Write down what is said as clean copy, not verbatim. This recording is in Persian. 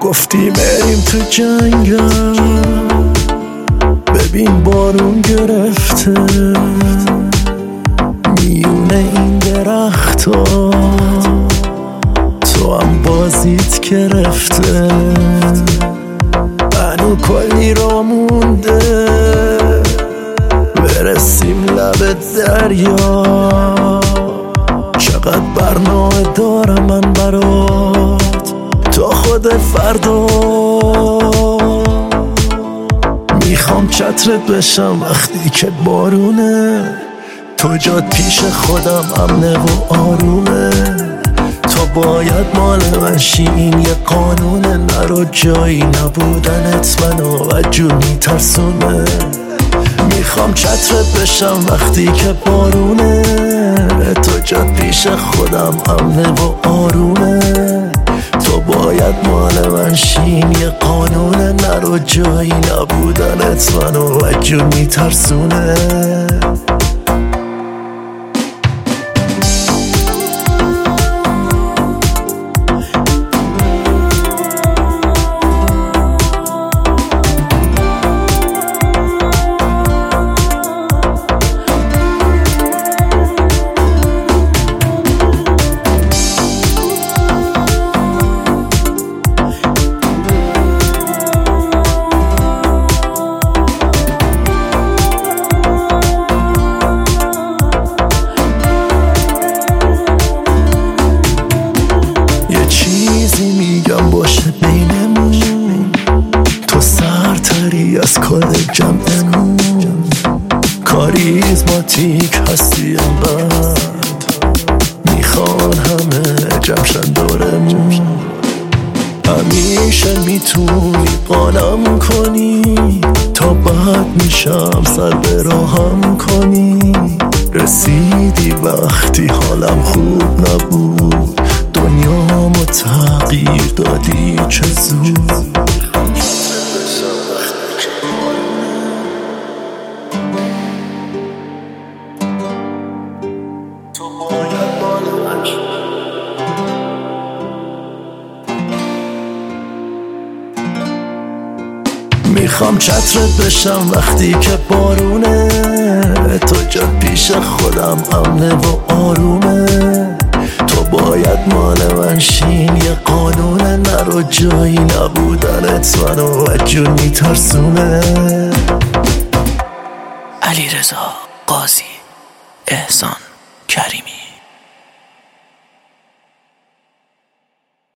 گفتی بریم تو جنگل، ببین بارون گرفته میونه این درختا، تو هم بازیت گرفته، هنو کلی را مونده برسیم لب دریا. چقدر برنامه دارم من برات تا خود فردا، میخوام چترت بشم وقتی که بارونه، تو جات پیش خودم امنه و آرومه، تو باید مال من شی، این یه قانونه، نرو جایی نبودنت منو وجود میترسونه. میخوام چترت بشم وقتی که بارونه، تو جات پیش خودم امنه و آرومه، تو باید مال من شین یه قانونه، نرو جایی نبودنت منو وجود میترسونه. میگم باشه بینمون، تو سرتری از کل جمعمون، کاریزماتیک هستی انقدر میخوان همه جمشن دورمون، همیشه میتونی قانم کنی تا بعد میشم سر به راهم کنی. رسیدی وقتی حالم خوب نبود، دنیامو تغییر دادی چه زود. میخوام چترت بشم وقتی که بارونه، تو جات پیش خودم امنه و آرومه، تو باید مال من شین یه قانونه، نرو جایی نبودنت منو وجود میترسونه. علیرضا قاضی، احسان کریمی.